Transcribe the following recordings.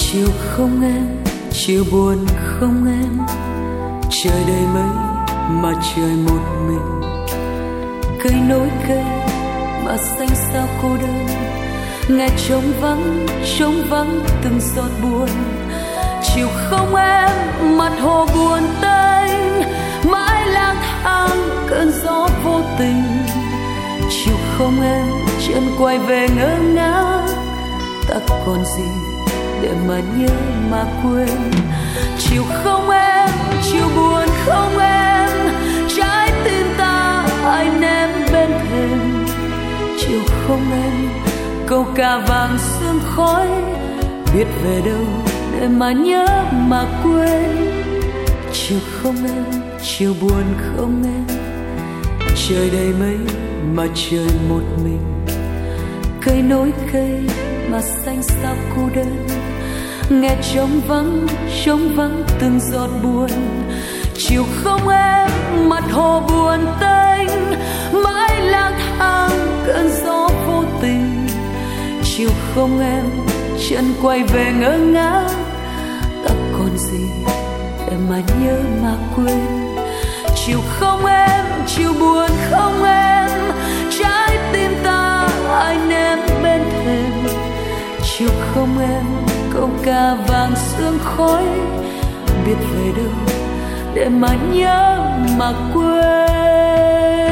Chiều không em, chiều buồn không em, trời đầy mây mà trời một mình. Cây nối cây mà xanh sao cô đơn, nghe trống vắng từng giọt buồn. Chiều không em, mặt hồ buồn tênh, mãi lang thang cơn gió vô tình. Chiều không em, chân quay về ngơ ngác, ta còn gì để mà nhớ mà quên. Chiều không em, chiều buồn không em, trái tim ta ai ném bên thềm. Chiều không em, câu ca vàng sương khói, biết về đâu để mà nhớ mà quên. Chiều không em, chiều buồn không em, trời đầy mây mà trời một mình. Cây nối cây mà xanh sao cô đơn, nghe trống vắng từng giọt buồn. Chiều không em, mặt hồ buồn tênh, mãi lang thang cơn gió vô tình. Chiều không em, chân quay về ngơ ngác, ta còn gì để mà nhớ mà quên. Chiều không em, chiều buồn không em, trái tim ta ai ném bên thềm. Chiều không em, câu ca vàng sương khói, biết về đâu để mà nhớ mà quên.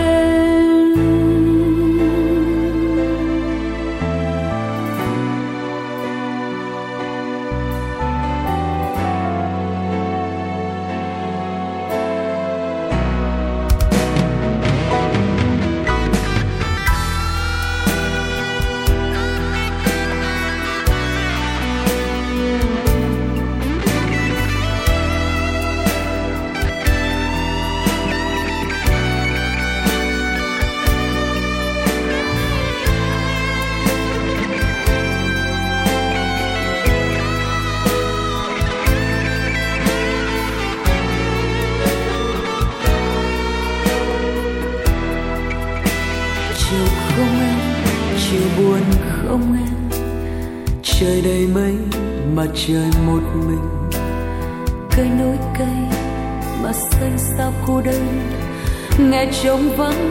Trời đầy mây mà trời một mình. Cây nối cây mà xanh sao cô đơn, nghe trống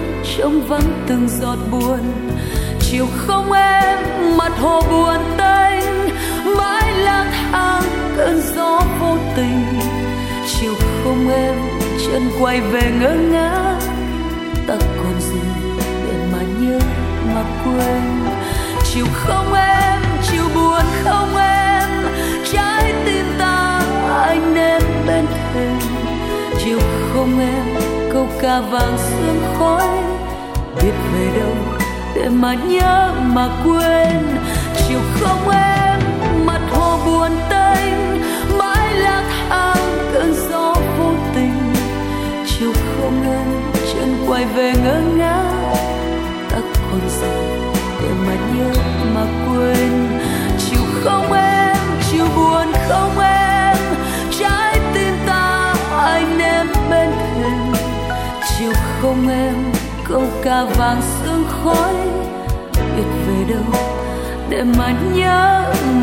vắng từng giọt buồn. Chiều không em, mặt hồ buồn tênh, mãi lang thang cơn gió vô tình. Chiều không em, chân quay về ngơ ngác, ta còn gì để mà nhớ mà quên. Chiều không em, chiều buồn không em, trái tim ta ai ném bên thềm. Chiều không em, câu ca vàng sương khói, biết về đâu để mà nhớ mà quên. Chiều không em, mặt hồ buồn tênh, mãi lang thang cơn gió vô tình. Chiều không em, chân quay về ngơ ngác, ta còn gì để mà nhớ mà quên. Chiều không em, chiều buồn không em, trái tim ta ai ném bên thềm. Chiều không em, câu ca vàng sương khói, biết về đâu để mà nhớ